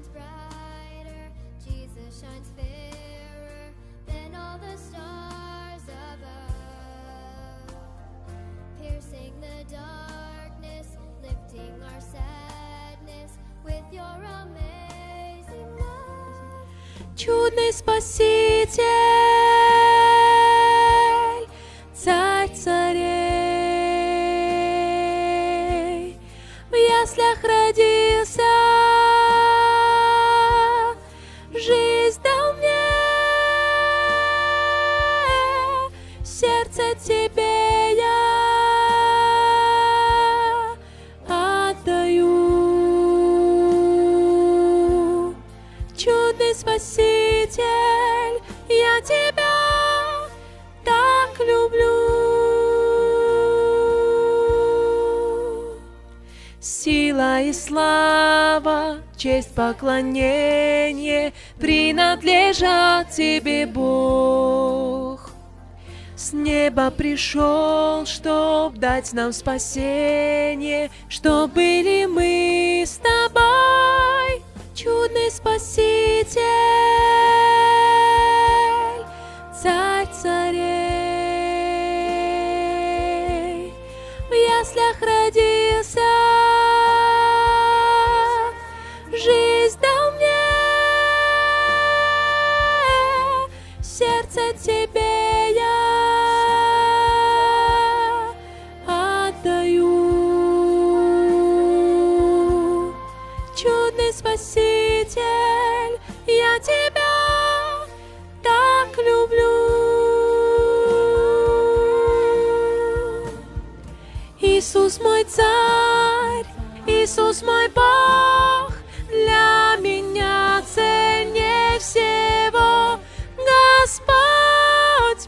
shines brighter, Jesus shines fairer than all the stars above, piercing the darkness, lifting our sadness with your amazing love. Чудный Спаситель, Царь царей, в яслях родился, жизнь дал мне, сердце тебе я отдаю. Чудный Спаситель, я тебя так люблю. Сила и слава, честь, поклонение принадлежат тебе, Бог. С неба пришел, чтоб дать нам спасение, чтоб были мы с тобой. Чудный Спаситель, Царь царей, в яслях родился, жизнь дал мне, сердце тебе я отдаю. Чудный Спаситель, я тебя так люблю. Иисус мой Царь, Иисус мой Бог, для меня ценнее всего. Господь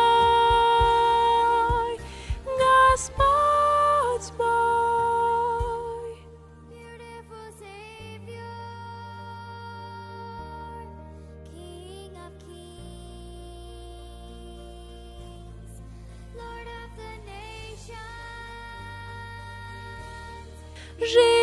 мой, Господь мой. Beautiful Savior, King of kings, Lord of the nations.